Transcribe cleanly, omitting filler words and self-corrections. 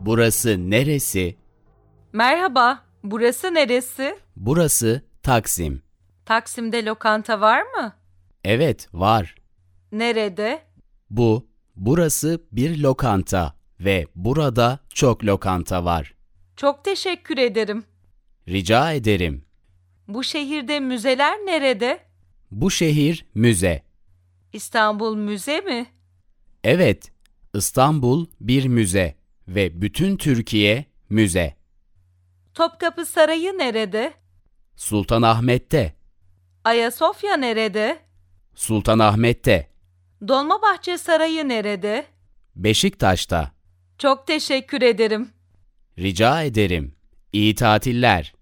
Burası neresi? Merhaba, burası neresi? Burası Taksim. Taksim'de lokanta var mı? Evet, var. Nerede? Burası bir lokanta ve burada çok lokanta var. Çok teşekkür ederim. Rica ederim. Bu şehirde müzeler nerede? Bu şehir müze. İstanbul müze mi? Evet, İstanbul bir müze ve bütün Türkiye müze. Topkapı Sarayı nerede? Sultanahmet'te, Ayasofya nerede? Sultanahmet'te, Dolmabahçe Sarayı nerede? Beşiktaş'ta. Çok teşekkür ederim. Rica ederim. İyi tatiller.